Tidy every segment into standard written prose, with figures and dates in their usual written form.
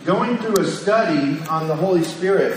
going through a study on the Holy Spirit.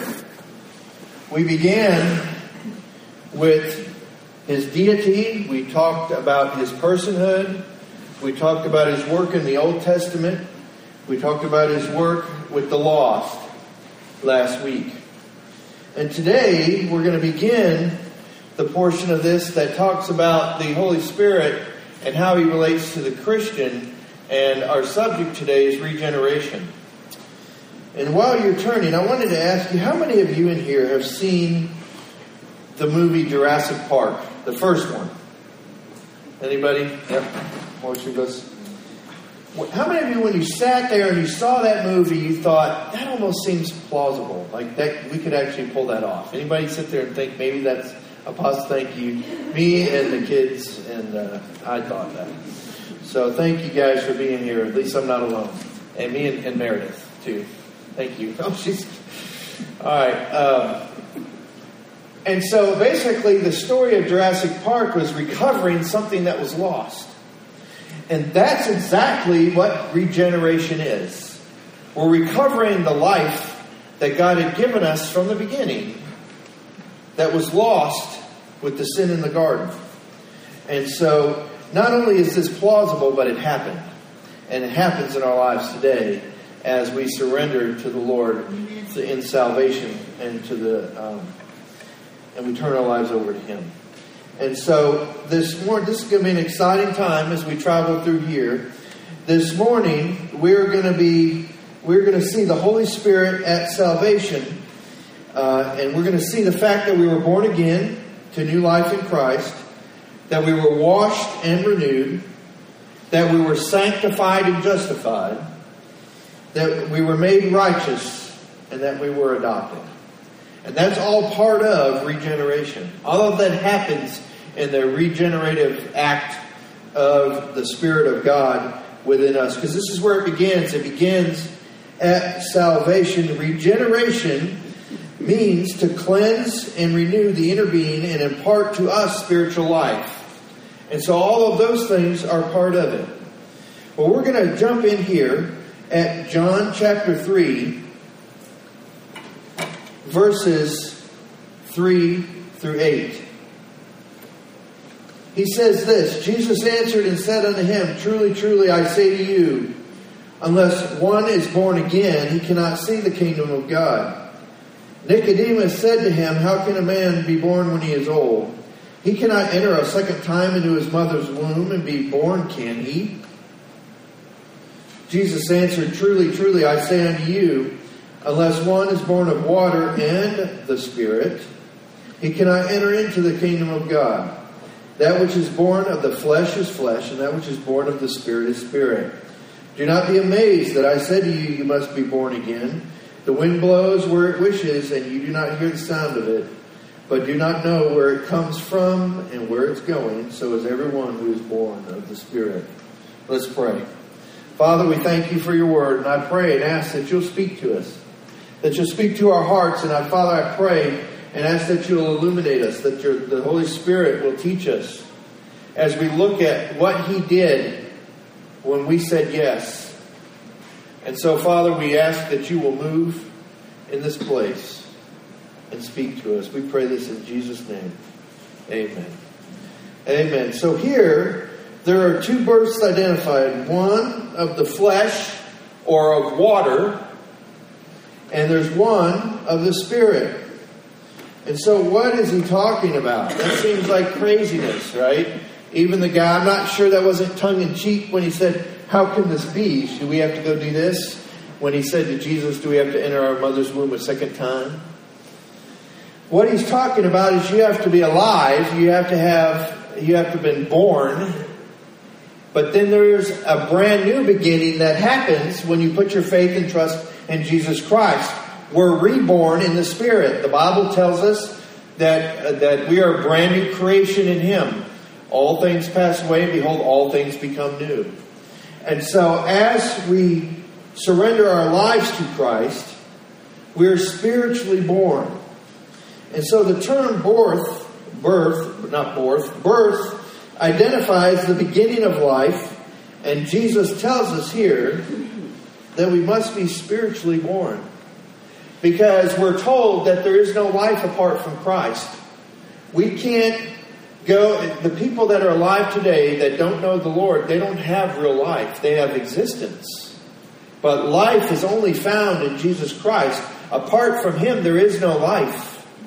We began with His deity. We talked about His personhood. We talked about His work in the Old Testament. We talked about His work with the lost last week. And today we're going to begin the portion of this that talks about the Holy Spirit and how He relates to the Christian. And our subject today is regeneration. And while you're turning, I wanted to ask you, how many of you in here have seen the movie Jurassic Park, the first one? Anybody? Yep. Most of us. How many of you, when you sat there and you saw that movie, you thought, that almost seems plausible, like that we could actually pull that off? Anybody sit there and think maybe that's a positive? Thank you. Me and the kids, and I thought that. So thank you guys for being here. At least I'm not alone. And me and Meredith, too. Thank you. Oh, she's... All right. And so basically the story of Jurassic Park was recovering something that was lost. And that's exactly what regeneration is. We're recovering the life that God had given us from the beginning that was lost with the sin in the garden. And so not only is this plausible, but it happened. And it happens in our lives today as we surrender to the Lord in salvation and to and we turn our lives over to Him. And so this morning, this is going to be an exciting time as we travel through here. This morning, we're going to see the Holy Spirit at salvation, and we're going to see the fact that we were born again to new life in Christ, that we were washed and renewed, that we were sanctified and justified, that we were made righteous, and that we were adopted. And that's all part of regeneration. All of that happens in the regenerative act of the Spirit of God within us. Because this is where it begins. It begins at salvation. Regeneration means to cleanse and renew the inner being and impart to us spiritual life. And so all of those things are part of it. Well, we're going to jump in here at John chapter 3, verses 3 through 8. He says this, Jesus answered and said unto him, Truly, truly, I say to you, unless one is born again, he cannot see the kingdom of God. Nicodemus said to him, How can a man be born when he is old? He cannot enter a second time into his mother's womb and be born, can he? Jesus answered, Truly, truly, I say unto you, unless one is born of water and the Spirit, he cannot enter into the kingdom of God. That which is born of the flesh is flesh, and that which is born of the Spirit is spirit. Do not be amazed that I said to you, you must be born again. The wind blows where it wishes, and you do not hear the sound of it, but do not know where it comes from and where it's going. So is everyone who is born of the Spirit. Let's pray. Father, we thank you for your word, and I pray and ask that you'll speak to us, that you'll speak to our hearts. And Father, I pray and ask that you'll illuminate us, that the Holy Spirit will teach us as we look at what He did when we said yes. And so, Father, we ask that you will move in this place and speak to us. We pray this in Jesus' name. Amen. Amen. So here, there are two births identified. One of the flesh or of water, and there's one of the Spirit. And so what is he talking about? That seems like craziness, right? Even the guy, I'm not sure that wasn't tongue-in-cheek when he said, how can this be? Should we have to go do this? When he said to Jesus, do we have to enter our mother's womb a second time? What he's talking about is you have to be alive. You have to have been born. But then there's a brand new beginning that happens when you put your faith and trust in Jesus Christ. We're reborn in the Spirit. The Bible tells us that we are a brand new creation in Him. All things pass away, and behold, all things become new. And so as we surrender our lives to Christ, we're spiritually born. And so the term birth identifies the beginning of life. And Jesus tells us here that we must be spiritually born. Because we're told that there is no life apart from Christ. We can't go... The people that are alive today that don't know the Lord, they don't have real life. They have existence. But life is only found in Jesus Christ. Apart from Him, there is no life.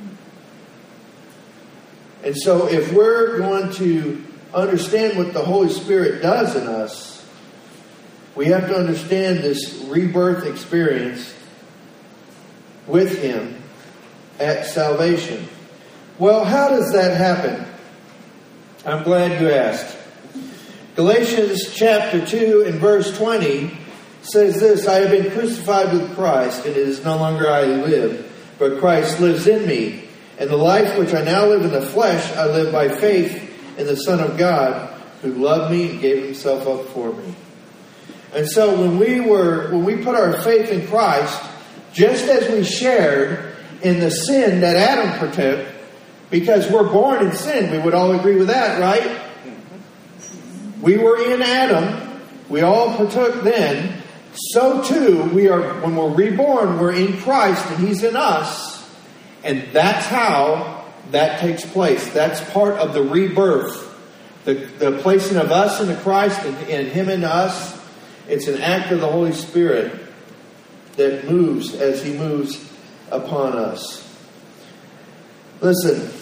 And so if we're going to understand what the Holy Spirit does in us, we have to understand this rebirth experience with Him at salvation. Well, how does that happen? I'm glad you asked. Galatians chapter 2 and verse 20 says this: I have been crucified with Christ, and it is no longer I who live, but Christ lives in me. And the life which I now live in the flesh, I live by faith in the Son of God, who loved me and gave Himself up for me. And so when we put our faith in Christ, just as we shared in the sin that Adam partook, because we're born in sin, we would all agree with that, right? We were in Adam, we all partook then. So too, when we're reborn, we're in Christ and He's in us. And that's how that takes place. That's part of the rebirth. The placing of us into Christ and Him in us. It's an act of the Holy Spirit that moves as He moves upon us. Listen,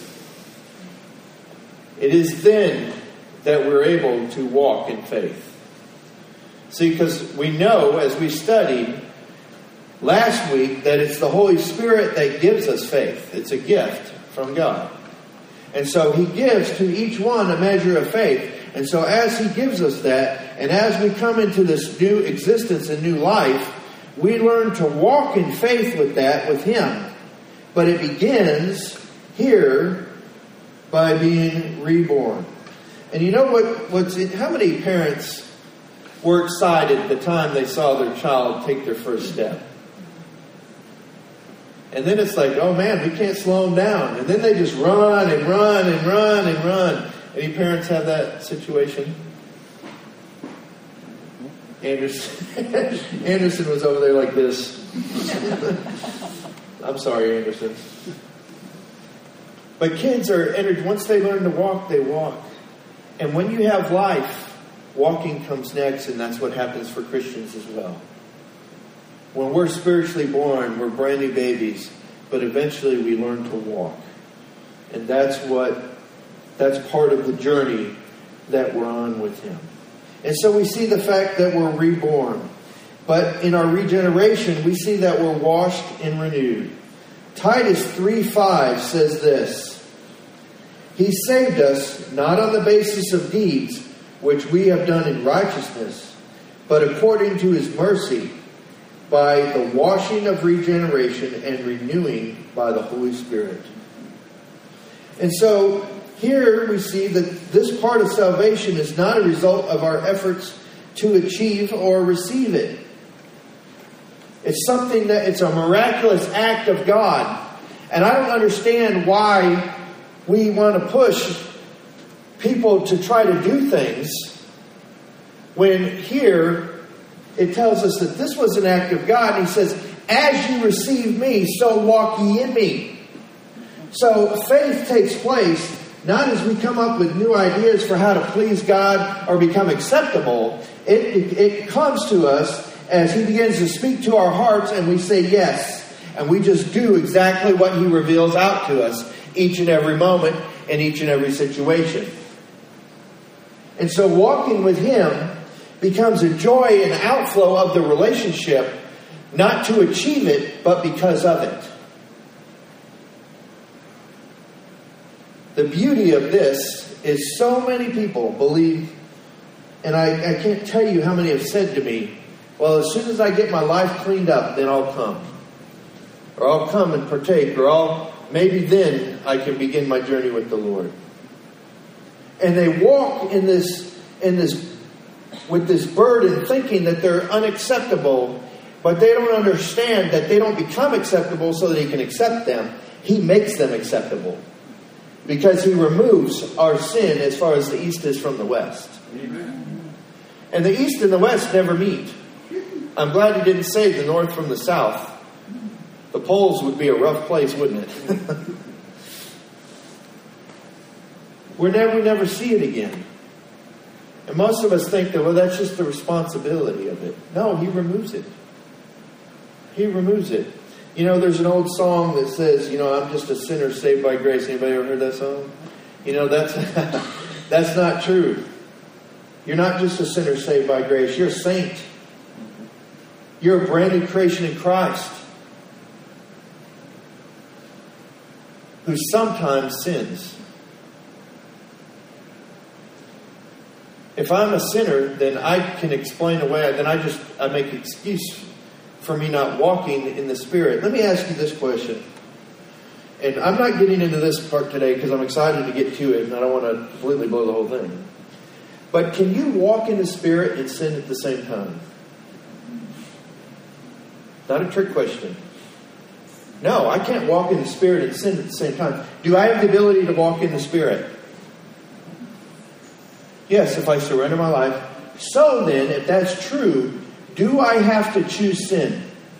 it is then that we're able to walk in faith. See, because we know, as we studied last week, that it's the Holy Spirit that gives us faith. It's a gift from God. And so He gives to each one a measure of faith. And so as He gives us that, and as we come into this new existence and new life, we learn to walk in faith with that, with Him. But it begins here by being reborn. And you know how many parents were excited the time they saw their child take their first step? And then it's like, oh man, we can't slow them down. And then they just run and run and run and run. Any parents have that situation? Anderson was over there like this. I'm sorry, Anderson. But kids are entered, once they learn to walk, they walk. And when you have life, walking comes next, and that's what happens for Christians as well. When we're spiritually born, we're brand new babies, but eventually we learn to walk. And that's part of the journey that we're on with Him. And so we see the fact that we're reborn. But in our regeneration, we see that we're washed and renewed. Titus 3:5 says this: He saved us not on the basis of deeds which we have done in righteousness, but according to His mercy, by the washing of regeneration and renewing by the Holy Spirit. And so here we see that this part of salvation is not a result of our efforts to achieve or receive it. It's something it's a miraculous act of God. And I don't understand why we want to push people to try to do things when here it tells us that this was an act of God. And He says, as you receive me, so walk ye in me. So faith takes place not as we come up with new ideas for how to please God or become acceptable. It comes to us as He begins to speak to our hearts and we say yes. And we just do exactly what He reveals out to us each and every moment in each and every situation. And so walking with Him becomes a joy and outflow of the relationship, not to achieve it, but because of it. The beauty of this is so many people believe, and I can't tell you how many have said to me, well, as soon as I get my life cleaned up, then I'll come. Or I'll come and partake, or maybe then I can begin my journey with the Lord. And they walk in this with this burden, thinking that they're unacceptable, but they don't understand that they don't become acceptable so that He can accept them. He makes them acceptable. Because He removes our sin as far as the east is from the west. Amen. And the east and the west never meet. I'm glad he didn't say the north from the south. The poles would be a rough place, wouldn't it? we never see it again. And most of us think that, well, that's just the responsibility of it. No, he removes it. He removes it. You know, there's an old song that says, you know, I'm just a sinner saved by grace. Anybody ever heard that song? You know, that's not true. You're not just a sinner saved by grace. You're a saint. You're a brand new creation in Christ who sometimes sins. If I'm a sinner, then I can explain away. Then I make an excuse for me not walking in the Spirit. Let me ask you this question. And I'm not getting into this part today because I'm excited to get to it and I don't want to completely blow the whole thing. But can you walk in the Spirit and sin at the same time? Not a trick question. No, I can't walk in the Spirit and sin at the same time. Do I have the ability to walk in the Spirit? Yes, if I surrender my life. So then, if that's true, do I have to choose sin?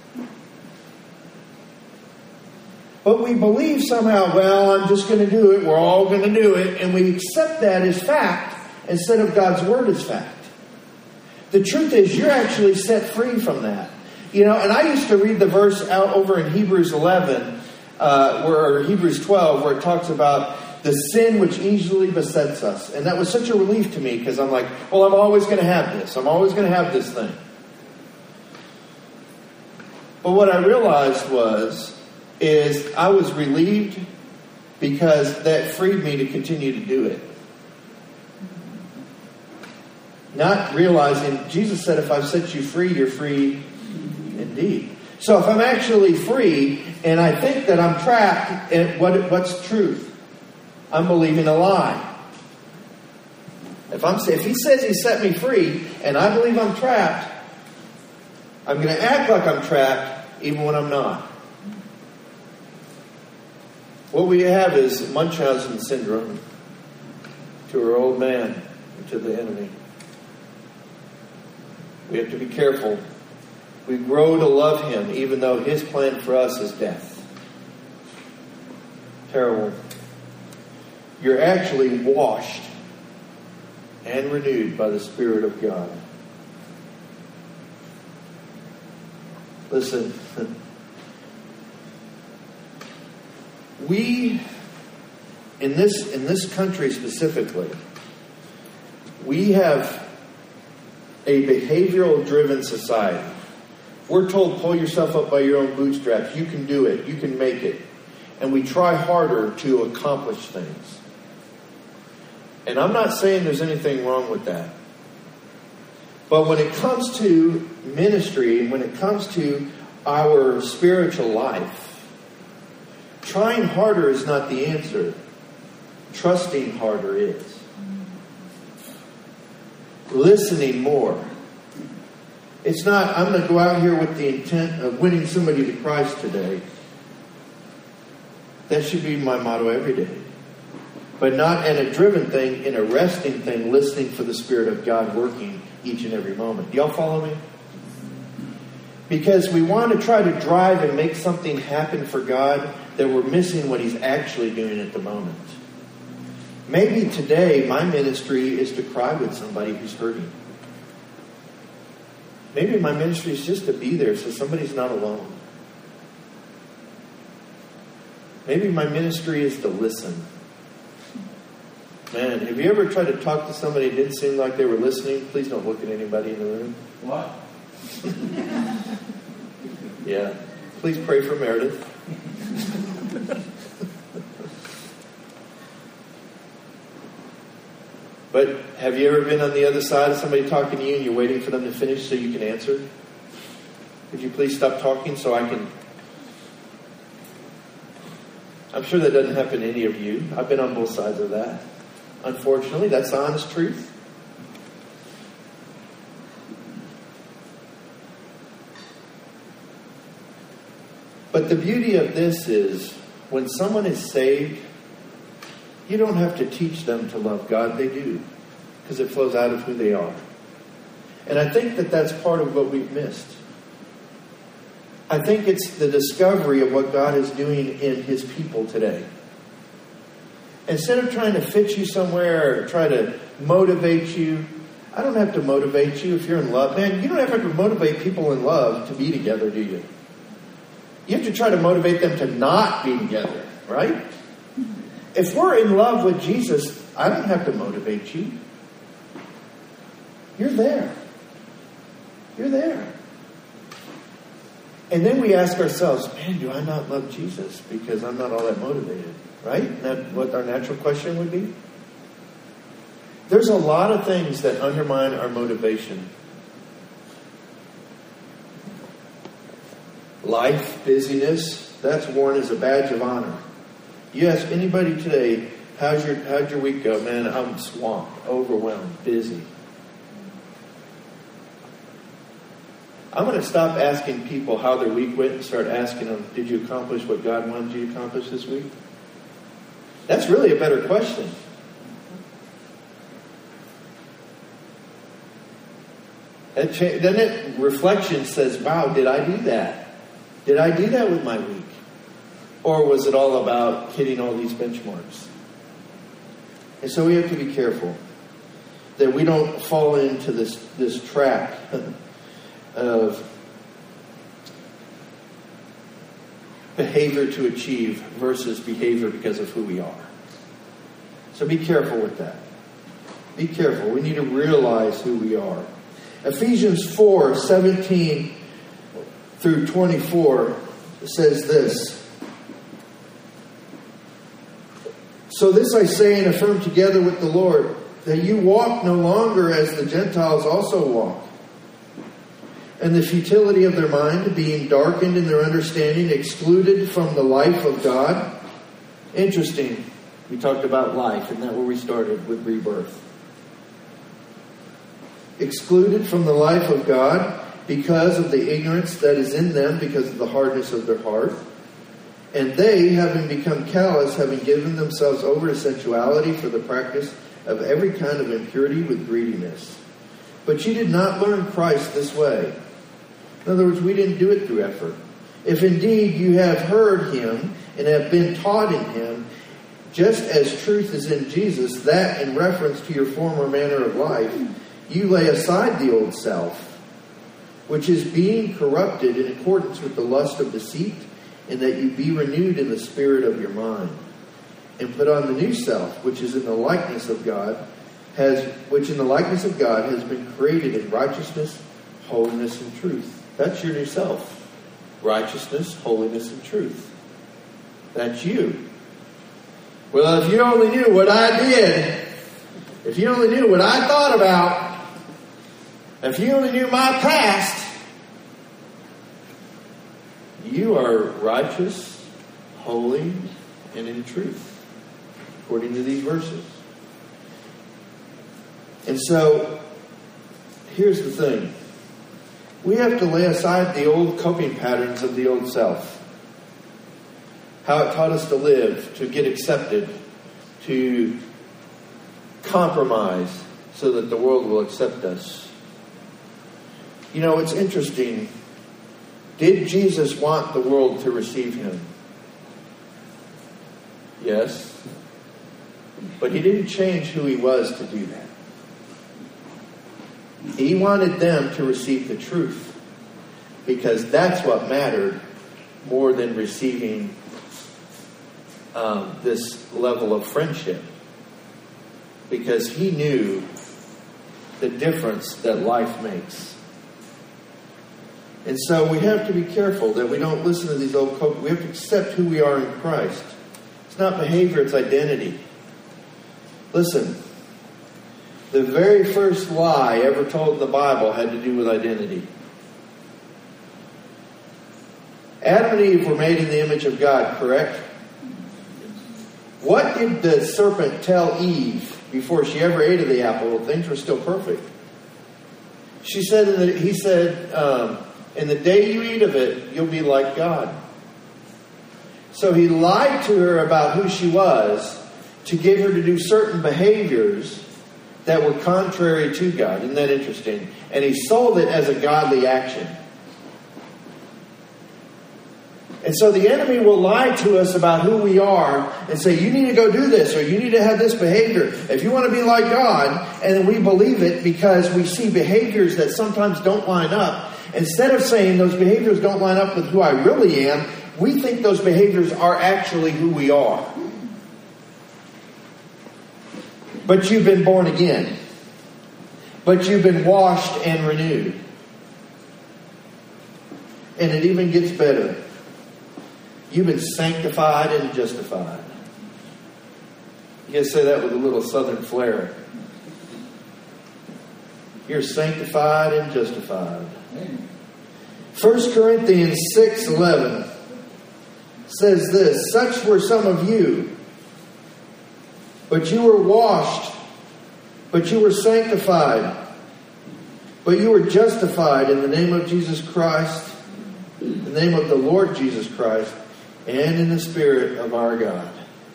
But we believe somehow, well, I'm just going to do it. We're all going to do it. And we accept that as fact instead of God's Word as fact. The truth is, you're actually set free from that. You know, and I used to read the verse out over in Hebrews 11, or Hebrews 12, where it talks about the sin which easily besets us. And that was such a relief to me because I'm like, well, I'm always going to have this. I'm always going to have this thing. But what I realized is I was relieved because that freed me to continue to do it. Not realizing, Jesus said, if I've set you free, you're free indeed. So if I'm actually free and I think that I'm trapped, what's truth? I'm believing a lie. If he says he set me free and I believe I'm trapped, I'm going to act like I'm trapped even when I'm not. What we have is Munchausen syndrome to our old man and to the enemy. We have to be careful. We grow to love him even though his plan for us is death. Terrible. You're actually washed and renewed by the Spirit of God. Listen, we, in this country specifically, we have a behavioral-driven society. We're told, pull yourself up by your own bootstraps. You can do it. You can make it. And we try harder to accomplish things. And I'm not saying there's anything wrong with that. But when it comes to ministry, and when it comes to our spiritual life, trying harder is not the answer. Trusting harder is. Listening more. It's not, I'm going to go out here with the intent of winning somebody to Christ today. That should be my motto every day. But not in a driven thing, in a resting thing, listening for the Spirit of God working each and every moment. Do y'all follow me? Because we want to try to drive and make something happen for God that we're missing what He's actually doing at the moment. Maybe today my ministry is to cry with somebody who's hurting. Maybe my ministry is just to be there so somebody's not alone. Maybe my ministry is to listen. Man, have you ever tried to talk to somebody that didn't seem like they were listening? Please don't look at anybody in the room. What? Yeah. Please pray for Meredith. But have you ever been on the other side of somebody talking to you and you're waiting for them to finish so you can answer? Could you please stop talking so I can... I'm sure that doesn't happen to any of you. I've been on both sides of that. Unfortunately, that's the honest truth. But the beauty of this is, when someone is saved, you don't have to teach them to love God. They do, because it flows out of who they are. And I think that that's part of what we've missed. I think it's the discovery of what God is doing in His people today. Instead of trying to fit you somewhere or try to motivate you, I don't have to motivate you if you're in love. Man, you don't have to motivate people in love to be together, do you? You have to try to motivate them to not be together, right? If we're in love with Jesus, I don't have to motivate you. You're there. You're there. And then we ask ourselves, man, do I not love Jesus because I'm not all that motivated? Right? Isn't that what our natural question would be? There's a lot of things that undermine our motivation. Life, busyness, that's worn as a badge of honor. You ask anybody today, how'd your week go? Man, I'm swamped, overwhelmed, busy. I'm going to stop asking people how their week went and start asking them, did you accomplish what God wanted you to accomplish this week? That's really a better question. Then it reflection says, wow, did I do that? Did I do that with my week? Or was it all about hitting all these benchmarks? And so we have to be careful that we don't fall into this trap of behavior to achieve versus behavior because of who we are. So be careful with that. Be careful. We need to realize who we are. Ephesians 4:17 through 24 says this. So this I say and affirm together with the Lord, that you walk no longer as the Gentiles also walk, and the futility of their mind, being darkened in their understanding, excluded from the life of God. Interesting. We talked about life, and that's where we started with rebirth. Excluded from the life of God because of the ignorance that is in them, because of the hardness of their heart. And they, having become callous, having given themselves over to sensuality for the practice of every kind of impurity with greediness. But you did not learn Christ this way. In other words, we didn't do it through effort. If indeed you have heard Him and have been taught in Him, just as truth is in Jesus, that in reference to your former manner of life, you lay aside the old self, which is being corrupted in accordance with the lust of deceit, and that you be renewed in the spirit of your mind, and put on the new self, which is in the likeness of God, has been created in righteousness, holiness, and truth. That's your new self. Righteousness, holiness, and truth. That's you. Well, if you only knew what I did, if you only knew what I thought about, if you only knew my past, you are righteous, holy, and in truth, according to these verses. And so, here's the thing. We have to lay aside the old coping patterns of the old self. How it taught us to live, to get accepted, to compromise so that the world will accept us. You know, it's interesting. Did Jesus want the world to receive Him? Yes. But He didn't change who He was to do that. He wanted them to receive the truth, because that's what mattered more than receiving this level of friendship. Because He knew the difference that life makes. And so we have to be careful that we don't listen to these old we have to accept who we are in Christ. It's not behavior, it's identity. Listen, the very first lie ever told in the Bible had to do with identity. Adam and Eve were made in the image of God, correct? What did the serpent tell Eve before she ever ate of the apple? Things were still perfect. He said, in the day you eat of it, you'll be like God. So he lied to her about who she was to get her to do certain behaviors that were contrary to God. Isn't that interesting? And he sold it as a godly action. And so the enemy will lie to us about who we are and say, you need to go do this, or you need to have this behavior if you want to be like God. And then we believe it because we see behaviors that sometimes don't line up. Instead of saying those behaviors don't line up with who I really am, we think those behaviors are actually who we are. But you've been born again. But you've been washed and renewed. And it even gets better. You've been sanctified and justified. You gotta say that with a little southern flair. You're sanctified and justified. 1 Corinthians 6:11 says this, such were some of you, but you were washed, but you were sanctified, but you were justified in the name of Jesus Christ, in the name of the Lord Jesus Christ, and in the Spirit of our God.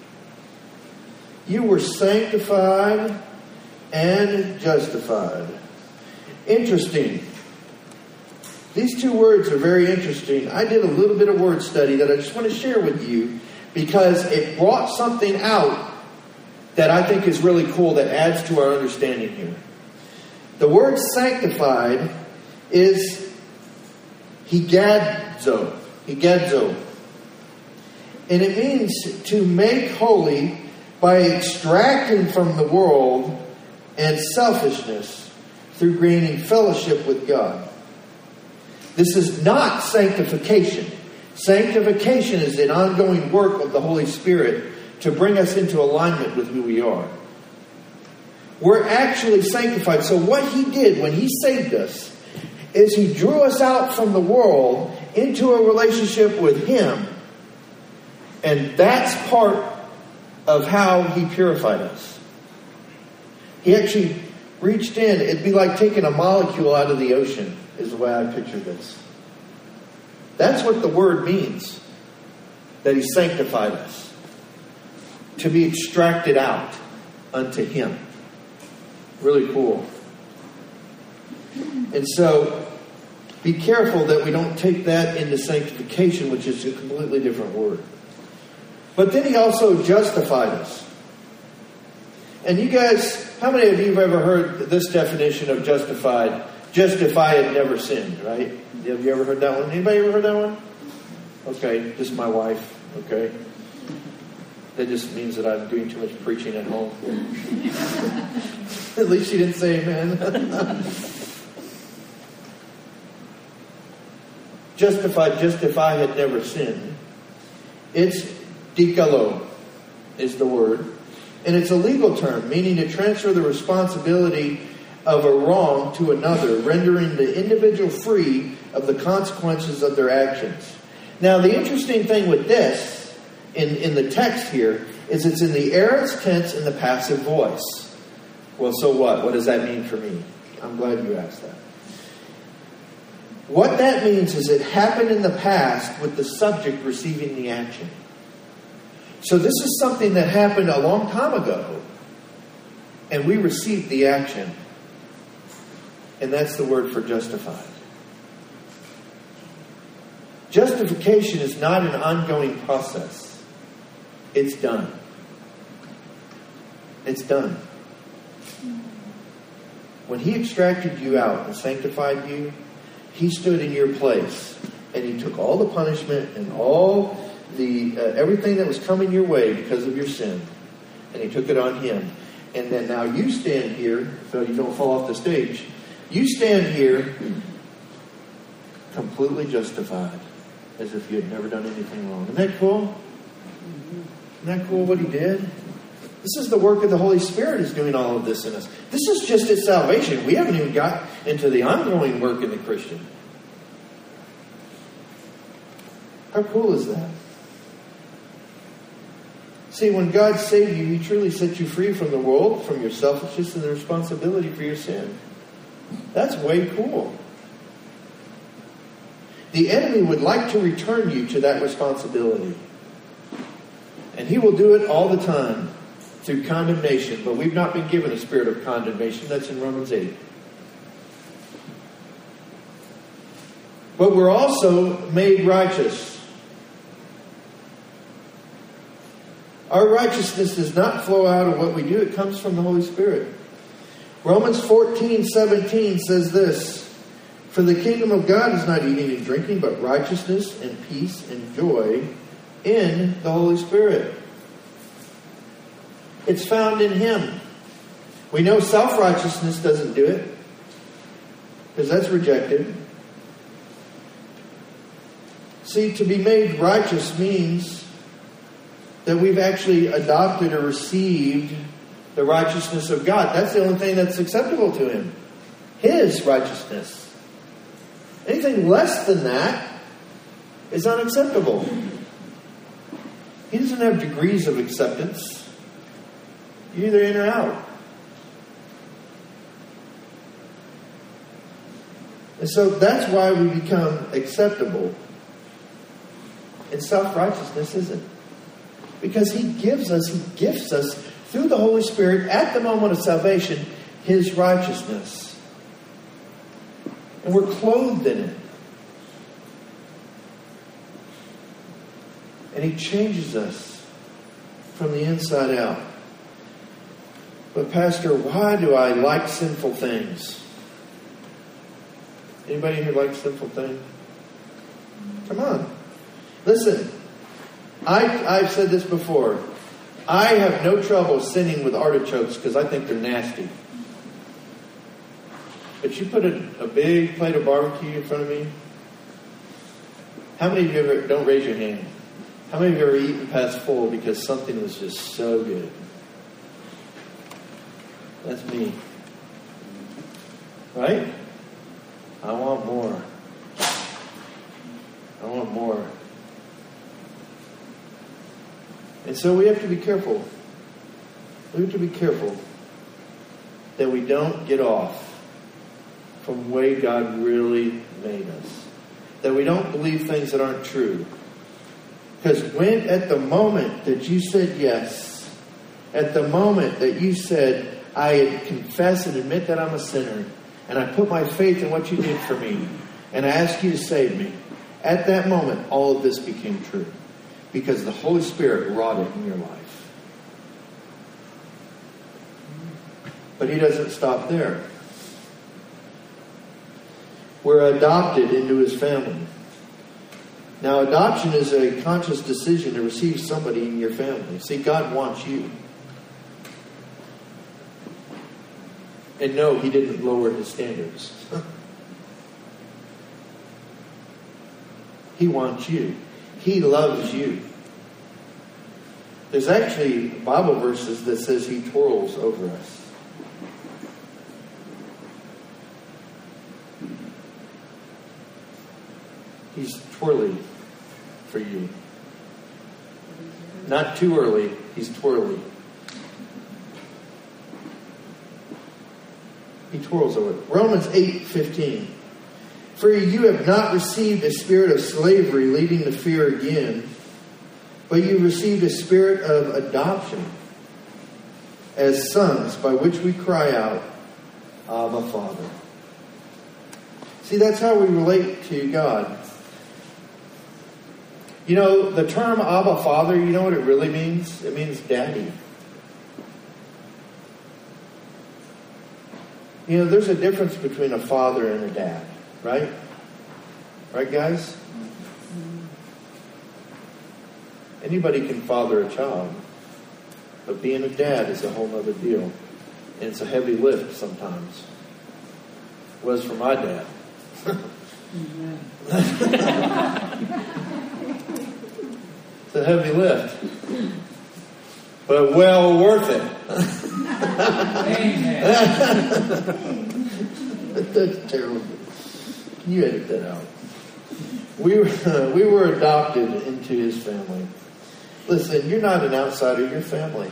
You were sanctified and justified. Interesting. These two words are very interesting. I did a little bit of word study that I just want to share with you because it brought something out that I think is really cool that adds to our understanding here. The word sanctified is higadzo. Higadzo. And it means to make holy by extracting from the world and selfishness through gaining fellowship with God. This is not sanctification. Sanctification is an ongoing work of the Holy Spirit to bring us into alignment with who we are. We're actually sanctified. So what He did when He saved us is He drew us out from the world into a relationship with Him. And that's part of how He purified us. He actually reached in. It'd be like taking a molecule out of the ocean, is the way I picture this. That's what the word means. That He sanctified us. To be extracted out unto Him. Really cool. And so, be careful that we don't take that into sanctification, which is a completely different word. But then He also justified us. And you guys, how many of you have ever heard this definition of justified? Just if I had never sinned, right? Have you ever heard that one? Anybody ever heard that one? Okay, just my wife. Okay. That just means that I'm doing too much preaching at home. At least she didn't say amen. Justified, just if I had never sinned. It's dikalo is the word. And it's a legal term, meaning to transfer the responsibility of a wrong to another, rendering the individual free of the consequences of their actions. Now, the interesting thing with this, in the text here, is it's in the aorist tense in the passive voice. Well, so what? What does that mean for me? I'm glad you asked that. What that means is it happened in the past with the subject receiving the action. So this is something that happened a long time ago, and we received the action. And that's the word for justified. Justification is not an ongoing process. It's done. It's done. When He extracted you out and sanctified you, He stood in your place. And He took all the punishment and all the everything that was coming your way because of your sin. And He took it on Him. And then now you stand here, so you don't fall off the stage. You stand here completely justified, as if you had never done anything wrong. Isn't that cool? Isn't that cool what He did? This is the work of the Holy Spirit is doing all of this in us. This is just His salvation. We haven't even got into the ongoing work in the Christian. How cool is that? See, when God saved you, He truly set you free from the world, from your selfishness and the responsibility for your sin. That's way cool. The enemy would like to return you to that responsibility. And he will do it all the time through condemnation. But we've not been given a spirit of condemnation. That's in Romans 8. But we're also made righteous. Our righteousness does not flow out of what we do. It comes from the Holy Spirit. Romans 14:17 says this, "For the kingdom of God is not eating and drinking, but righteousness and peace and joy in the Holy Spirit." It's found in Him. We know self-righteousness doesn't do it, because that's rejected. See, to be made righteous means that we've actually adopted or received the righteousness of God. That's the only thing that's acceptable to Him. His righteousness. Anything less than that is unacceptable. He doesn't have degrees of acceptance. You're either in or out. And so that's why we become acceptable. And self-righteousness isn't. Because He gifts us through the Holy Spirit at the moment of salvation, His righteousness. And we're clothed in it. And He changes us from the inside out. But Pastor, why do I like sinful things? Anybody here like sinful things? Come on. Listen, I've said this before. I have no trouble sinning with artichokes because I think they're nasty. But you put a big plate of barbecue in front of me. How many of you ever, don't raise your hand, how many of you ever eaten past full because something was just so good? That's me. Right? I want more. I want more. And so we have to be careful. We have to be careful that we don't get off from the way God really made us. That we don't believe things that aren't true. Because when at the moment that you said yes, at the moment that you said, I confess and admit that I'm a sinner, and I put my faith in what you did for me, and I ask you to save me, at that moment, all of this became true. Because the Holy Spirit wrought it in your life. But He doesn't stop there. We're adopted into His family. Now, adoption is a conscious decision to receive somebody in your family. See, God wants you. And no, He didn't lower His standards. He wants you. He loves you. There's actually Bible verses that says He twirls over us. He's twirly for you. Not too early, He's twirly. He twirls over it. Romans 8:15. For you have not received a spirit of slavery leading to fear again, but you received a spirit of adoption as sons, by which we cry out, Abba, Father. See, that's how we relate to God. You know, the term Abba, Father, you know what it really means? It means daddy. You know, there's a difference between a father and a dad, right? Right, guys? Anybody can father a child, but being a dad is a whole other deal. And it's a heavy lift sometimes. It was for my dad. It's a heavy lift. But well worth it. Amen. That's terrible. Can you edit that out? We were adopted into His family. Listen, you're not an outsider, you're family.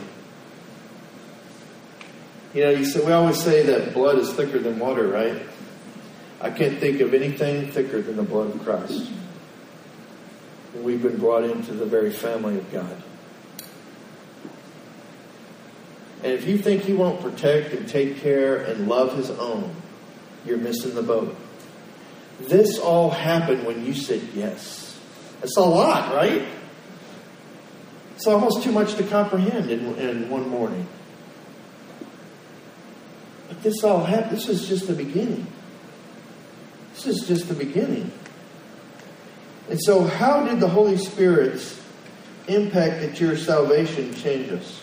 You know, we always say that blood is thicker than water, right? I can't think of anything thicker than the blood of Christ. And we've been brought into the very family of God. And if you think He won't protect and take care and love His own, you're missing the boat. This all happened when you said yes. That's a lot, right? It's almost too much to comprehend in one morning. But this all happened. This is just the beginning. This is just the beginning. And so how did the Holy Spirit's impact at your salvation change us?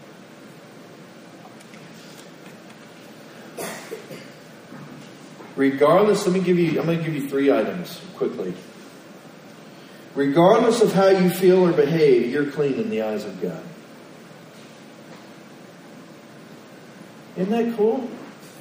Regardless, I'm going to give you 3 items quickly. Regardless of how you feel or behave, you're clean in the eyes of God. Isn't that cool?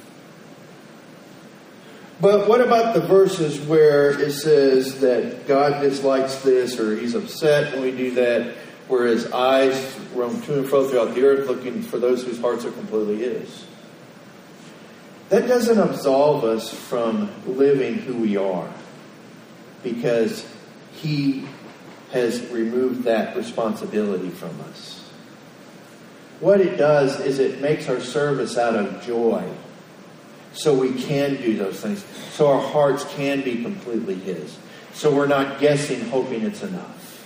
But what about the verses where it says that God dislikes this, or He's upset when we do that, where His eyes roam to and fro throughout the earth looking for those whose hearts are completely His? That doesn't absolve us from living who we are, because He has removed that responsibility from us. What it does is it makes our service out of joy, so we can do those things, so our hearts can be completely His, so we're not guessing, hoping it's enough.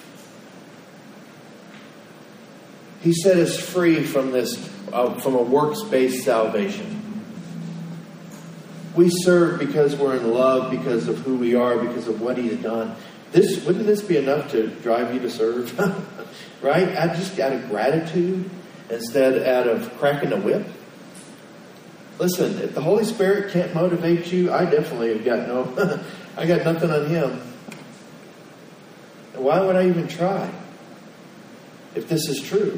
He set us free from this, from a works-based salvation. We serve because we're in love, because of who we are, because of what He's done. Wouldn't this be enough to drive you to serve? Right? Just out of gratitude instead out of cracking the whip. Listen, if the Holy Spirit can't motivate you, I definitely have got I got nothing on Him. And why would I even try if this is true?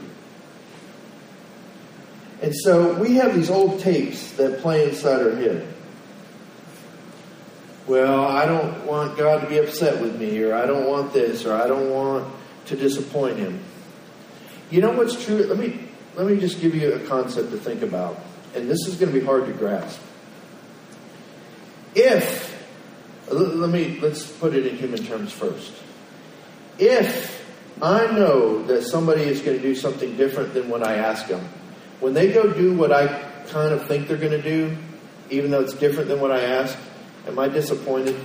And so we have these old tapes that play inside our head. Well, I don't want God to be upset with me, or I don't want this, or I don't want to disappoint Him. You know what's true? Let me just give you a concept to think about. And this is going to be hard to grasp. Let's put it in human terms first. If I know that somebody is going to do something different than what I ask them, when they go do what I kind of think they're going to do, even though it's different than what I asked, am I disappointed?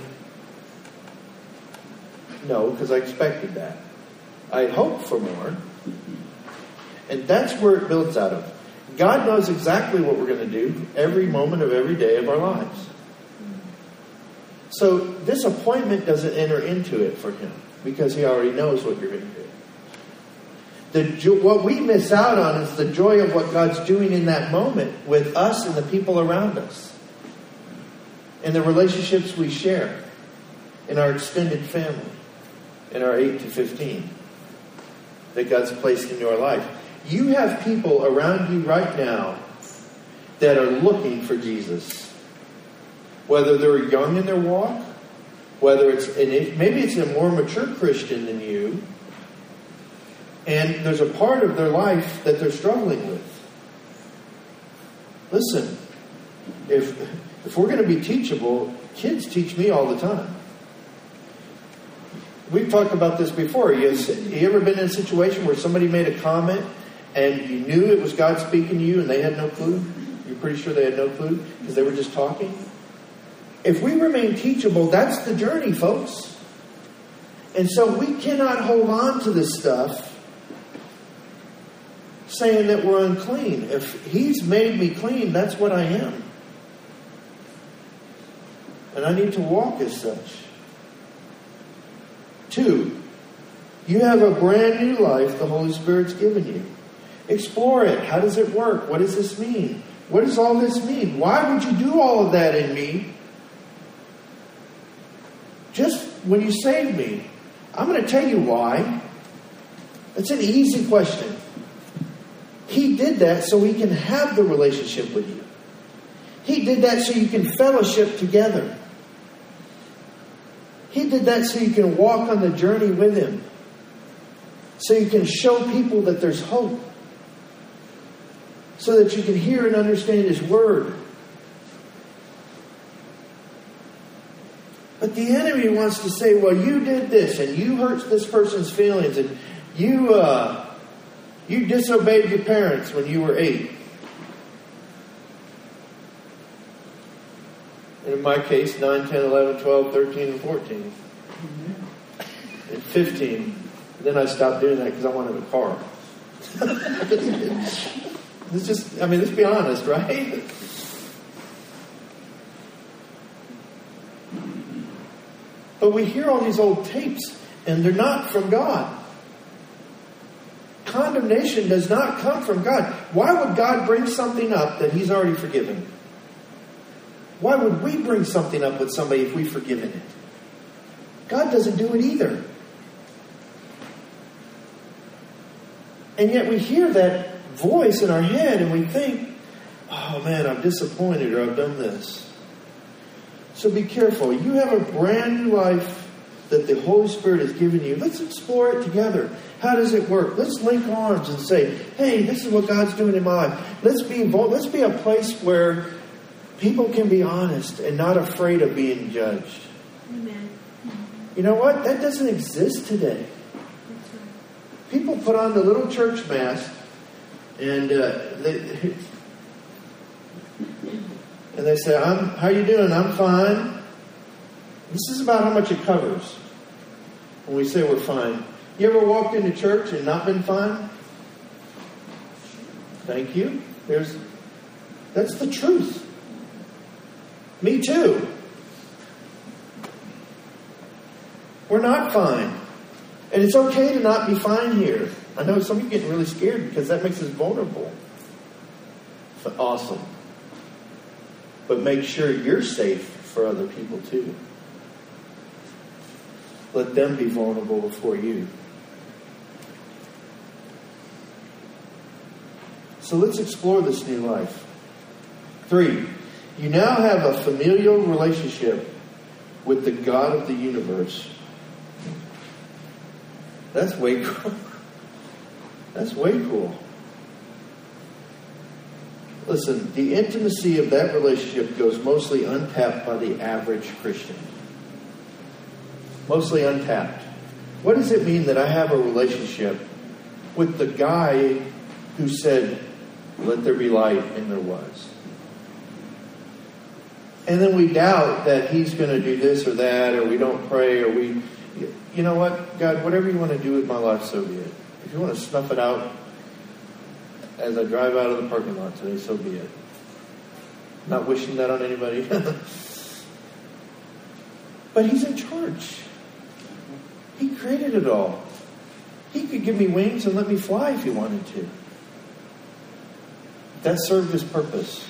No, because I expected that. I hoped for more. And that's where it builds out of. God knows exactly what we're going to do every moment of every day of our lives. So disappointment doesn't enter into it for Him, because He already knows what you're going to do. What we miss out on is the joy of what God's doing in that moment with us and the people around us. And the relationships we share in our extended family, in our 8 to 15, that God's placed into our life. You have people around you right now that are looking for Jesus. Whether they're young in their walk, maybe it's a more mature Christian than you, and there's a part of their life that they're struggling with. Listen, if we're going to be teachable, kids teach me all the time. We've talked about this before. You ever been in a situation where somebody made a comment and you knew it was God speaking to you and they had no clue? You're pretty sure they had no clue because they were just talking? If we remain teachable, that's the journey, folks. And so we cannot hold on to this stuff saying that we're unclean. If He's made me clean, that's what I am. And I need to walk as such. 2, you have a brand new life the Holy Spirit's given you. Explore it. How does it work? What does this mean? What does all this mean? Why would you do all of that in me? Just when you saved me. I'm going to tell you why. It's an easy question. He did that so He can have the relationship with you. He did that so you can fellowship together. He did that so you can walk on the journey with Him. So you can show people that there's hope. So that you can hear and understand His Word. But the enemy wants to say, well, you did this and you hurt this person's feelings and you disobeyed your parents when you were 8. And in my case, 9, 10, 11, 12, 13, and 14. And 15. Then I stopped doing that because I wanted a car. It's just, let's be honest, right? But we hear all these old tapes, and they're not from God. Condemnation does not come from God. Why would God bring something up that He's already forgiven? Why would we bring something up with somebody if we've forgiven it? God doesn't do it either. And yet we hear that voice in our head and we think, oh man, I'm disappointed or I've done this. So be careful. You have a brand new life that the Holy Spirit has given you. Let's explore it together. How does it work? Let's link arms and say, hey, this is what God's doing in my life. Let's be a place where people can be honest and not afraid of being judged. Amen. You know what? That doesn't exist today. People put on the little church mask and they say, how you doing? I'm fine. This is about how much it covers when we say we're fine. You ever walked into church and not been fine? Thank you. That's the truth. Me too. We're not fine. And it's okay to not be fine here. I know some of you are getting really scared because that makes us vulnerable. But awesome. But make sure you're safe for other people too. Let them be vulnerable before you. So let's explore this new life. 3, you now have a familial relationship with the God of the universe. That's way cool. That's way cool. Listen, the intimacy of that relationship goes mostly untapped by the average Christian. Mostly untapped. What does it mean that I have a relationship with the guy who said, let there be light, and there was? And then we doubt that He's going to do this or that, or we don't pray, or we... You know what? God, whatever you want to do with my life, so be it. If you want to snuff it out as I drive out of the parking lot today, so be it. Not wishing that on anybody. But He's in charge. He created it all. He could give me wings and let me fly if He wanted to. That served His purpose.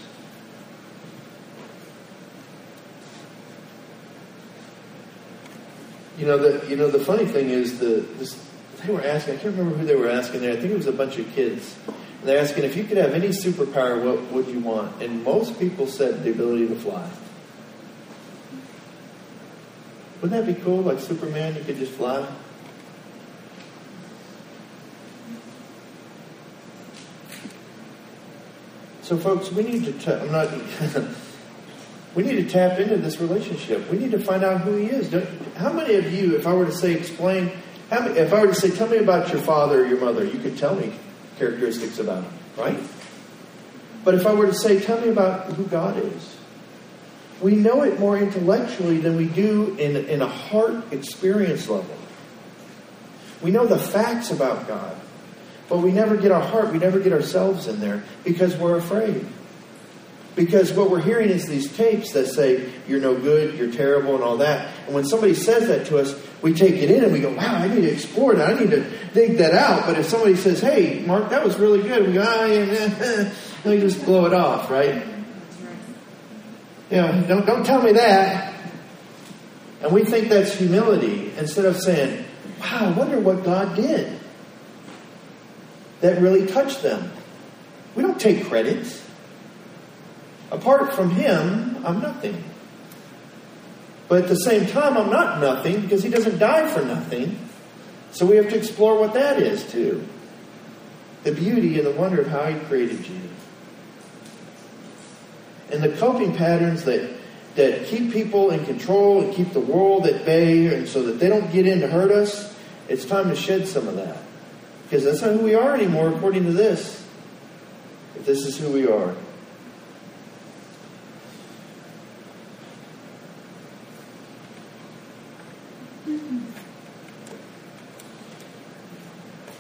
The funny thing is they were asking, I can't remember who they were asking there. I think it was a bunch of kids. And they're asking, if you could have any superpower, what would you want? And most people said the ability to fly. Wouldn't that be cool? Like Superman, you could just fly. So folks, we need to we need to tap into this relationship. We need to find out who He is. How many of you, if I were to say, tell me about your father or your mother, you could tell me characteristics about them, right? But if I were to say, tell me about who God is, we know it more intellectually than we do in a heart experience level. We know the facts about God, but we never get our heart, we never get ourselves in there because we're afraid. Because what we're hearing is these tapes that say, you're no good, you're terrible, and all that. And when somebody says that to us, we take it in and we go, wow, I need to explore that. I need to dig that out. But if somebody says, hey, Mark, that was really good, we go, we just blow it off, right? Don't tell me that. And we think that's humility instead of saying, wow, I wonder what God did that really touched them. We don't take credit. Apart from Him, I'm nothing. But at the same time, I'm not nothing because He doesn't die for nothing. So we have to explore what that is too. The beauty and the wonder of how He created you. And the coping patterns that keep people in control and keep the world at bay and so that they don't get in to hurt us, it's time to shed some of that. Because that's not who we are anymore according to this. But this is who we are.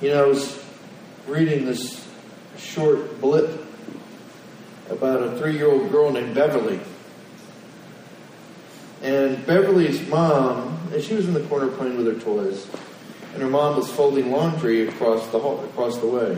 I was reading this short blip about a 3-year-old girl named Beverly. And Beverly's mom, and she was in the corner playing with her toys, and her mom was folding laundry across the way.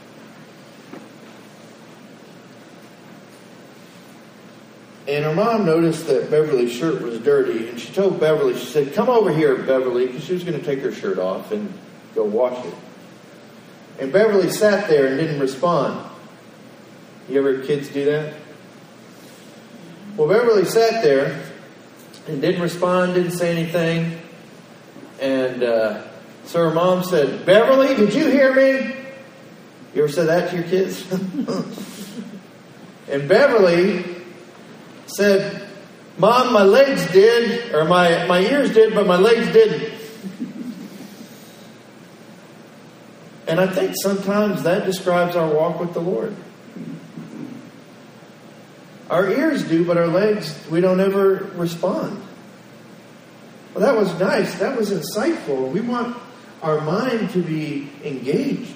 And her mom noticed that Beverly's shirt was dirty, and she told Beverly, she said, "Come over here, Beverly," because she was going to take her shirt off and go wash it. And Beverly sat there and didn't respond. You ever kids do that? Well, Beverly sat there and didn't respond, didn't say anything. And so her mom said, "Beverly, did you hear me?" You ever said that to your kids? And Beverly said, "Mom, my legs did, or my ears did, but my legs didn't." And I think sometimes that describes our walk with the Lord. Our ears do, but our legs, we don't ever respond. Well, that was nice. That was insightful. We want our mind to be engaged.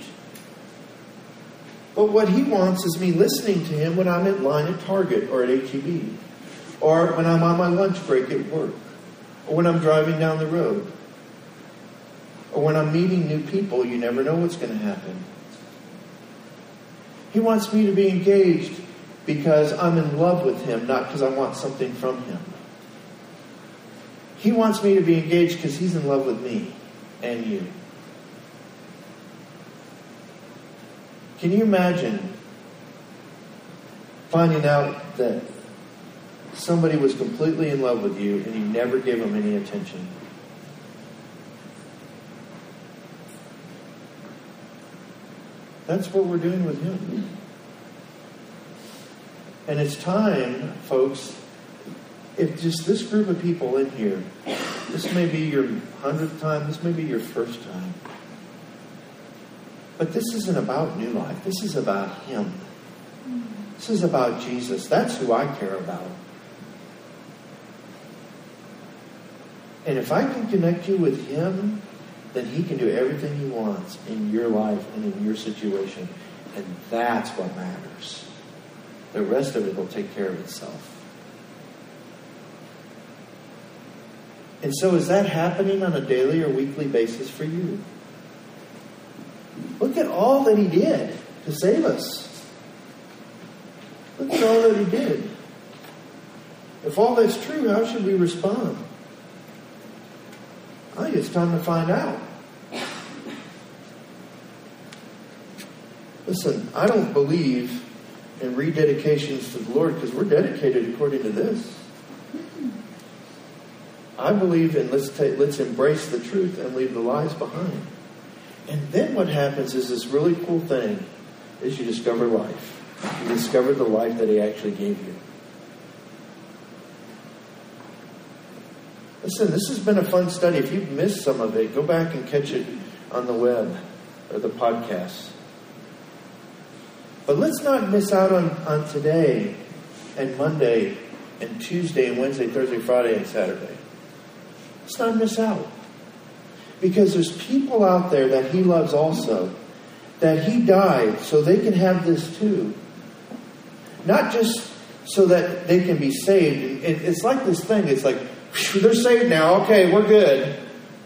But what He wants is me listening to Him when I'm in line at Target or at H-E-B. Or when I'm on my lunch break at work. Or when I'm driving down the road. Or when I'm meeting new people. You never know what's going to happen. He wants me to be engaged because I'm in love with Him, not because I want something from Him. He wants me to be engaged because He's in love with me and you. Can you imagine finding out that somebody was completely in love with you and you never gave them any attention? That's what we're doing with Him. And it's time, folks, if just this group of people in here, this may be your 100th time, this may be your first time. But this isn't about New Life. This is about Him. This is about Jesus. That's who I care about. And if I can connect you with Him, then He can do everything He wants in your life and in your situation. And that's what matters. The rest of it will take care of itself. And so is that happening on a daily or weekly basis for you? Look at all that He did to save us. Look at all that He did. If all that's true, how should we respond? I think it's time to find out. Listen, I don't believe in rededications to the Lord because we're dedicated according to this. I believe in let's embrace the truth and leave the lies behind. And then what happens is this really cool thing is you discover life. You discover the life that He actually gave you. Listen, this has been a fun study. If you've missed some of it, go back and catch it on the web or the podcast. But let's not miss out on today and Monday and Tuesday and Wednesday, Thursday, Friday, and Saturday. Let's not miss out. Because there's people out there that He loves also. That He died so they can have this too. Not just so that they can be saved. It's like this thing. It's like, they're saved now. Okay, we're good.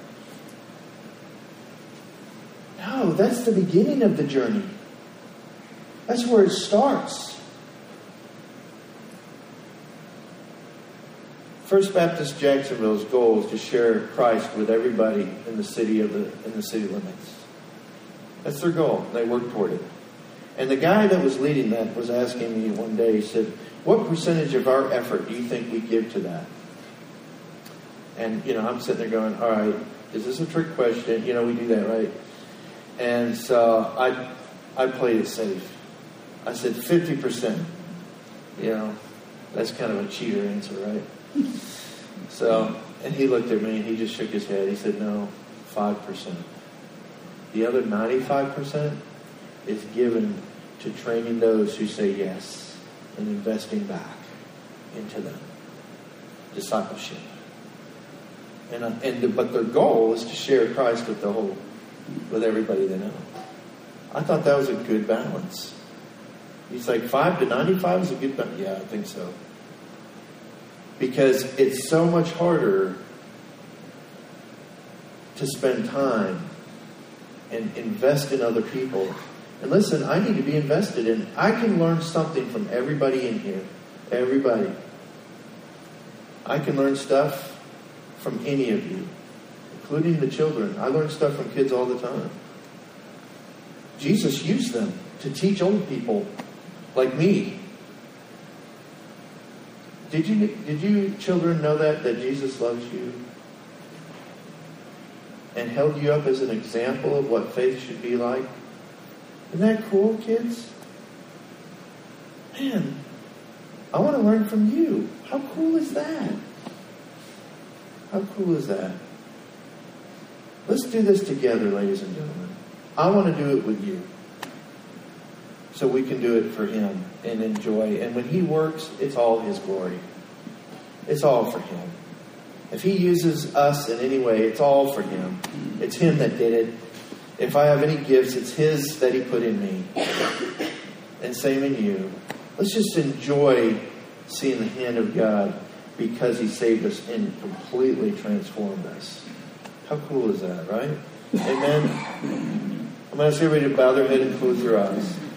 No, that's the beginning of the journey. That's where it starts. First Baptist Jacksonville's goal is to share Christ with everybody in the city limits. That's their goal. They work toward it. And the guy that was leading that was asking me one day, he said, "What percentage of our effort do you think we give to that?" And, I'm sitting there going, all right, is this a trick question? We do that, right? And so I played it safe. I said 50%. That's kind of a cheater answer, right? So, and he looked at me and he just shook his head. He said, no, 5%. The other 95% is given to training those who say yes and investing back into them. Discipleship. But their goal is to share Christ with the whole with everybody they know. I thought that was a good balance. He's like 5 to 95 is a good balance. Yeah, I think so. Because it's so much harder to spend time and invest in other people. And listen, I need to be invested in. I can learn something from everybody in here. Everybody. I can learn stuff from any of you, including the children. I learn stuff from kids all the time. Jesus used them to teach old people like me. Did you children know that Jesus loves you and held you up as an example of what faith should be like? Isn't that cool, kids? Man, I want to learn from you. How cool is that? How cool is that? Let's do this together, ladies and gentlemen. I want to do it with you. So we can do it for Him and enjoy. And when He works, it's all His glory. It's all for Him. If He uses us in any way, it's all for Him. It's Him that did it. If I have any gifts, it's His that He put in me. And same in you. Let's just enjoy seeing the hand of God because He saved us and completely transformed us. How cool is that, right? Amen. I'm going to ask everybody to bow their head and close their eyes.